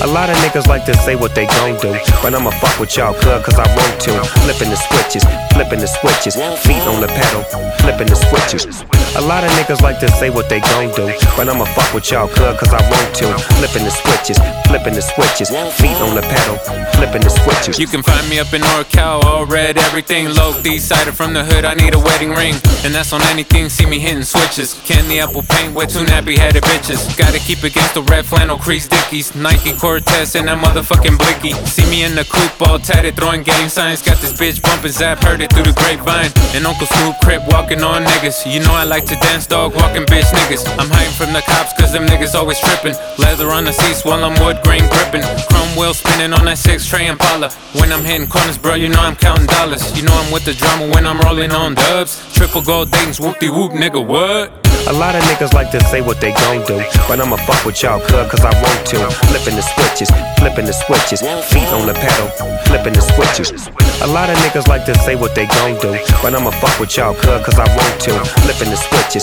lot of niggas like to say what they gon' do, but I'ma fuck with y'all cause I want to. Flipping the switches, feet on the pedal, flipping the switches. A lot of niggas like to say what they gon' do, but I'ma fuck with y'all cause I want to. Flipping the switches, feet on the pedal, flipping the switches. You can find me up in NorCal, all red, everything low. D-sided from the hood, I need a wedding ring, and that's on anything, see me hitting switches. Candy apple paint with two nappy-headed bitches. Gotta keep against the red flannel crease Dickies, Nike Cortez and that motherfucking blicky. See me in the coupe all tatted, throwing gang signs. Got this bitch bumping Zap, heard it through the grapevine. And Uncle Snoop Crip walking on niggas. You know I like to dance, dog walking bitch niggas. I'm hiding from the cops cause them niggas always tripping. Leather on the seats while I'm wood grain gripping. Chrome wheel spinning on that 6-tray Impala. When I'm hitting corners, bro, you know I'm counting dollars. You know I'm with the drama when I'm rolling on dubs. Triple gold Dayton's whoop-de-whoop, nigga, what? A lot of niggas like to say what they gon' do, but I'ma fuck with y'all cause I want to. Flipping the switches, feet on the pedal, flipping the switches. A lot of niggas like to say what they gon' do, but I'ma fuck with y'all cause I want to. Flipping the switches,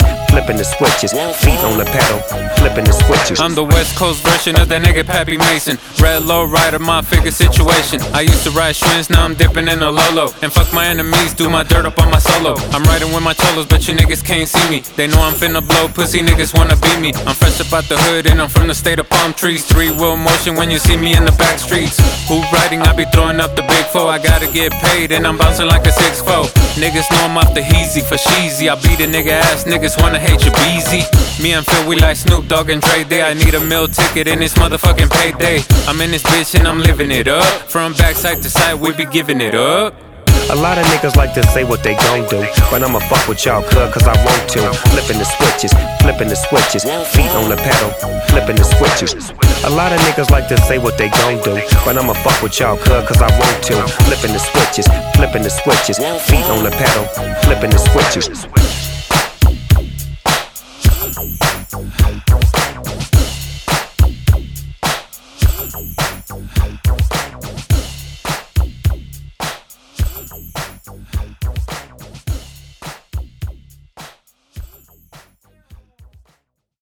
feet on the pedal, flipping the switches. I'm the West Coast version of that nigga Pappy Mason. Red low rider, my figure situation. I used to ride Schwinns, now I'm dipping in a Lolo. And fuck my enemies, do my dirt up on my solo. I'm riding with my cholos, but you niggas can't see me. They know I'm finna blow, pussy niggas wanna beat me. I'm fresh up out the hood and I'm from the state of palm trees. 3-wheel motion when you see me in the back streets. Who riding? I be throwing up the big four. I gotta get paid and I'm bouncing like a 6'4". Niggas know I'm off the heezy for sheezy. I beat a nigga ass, niggas wanna hate you beezy. Me and Phil, we like Snoop Dogg and Dre Day. I need a meal ticket in this motherfucking payday. I'm in this bitch and I'm living it up. From backside to side, we be giving it up. A lot of niggas like to say what they gon' do, but I'ma fuck with y'all cause I want to. Flipping the switches, feet on the pedal, flipping the switches. A lot of niggas like to say what they gon' do, but I'ma fuck with y'all cause I want to. Flipping the switches, feet on the pedal, flipping the switches.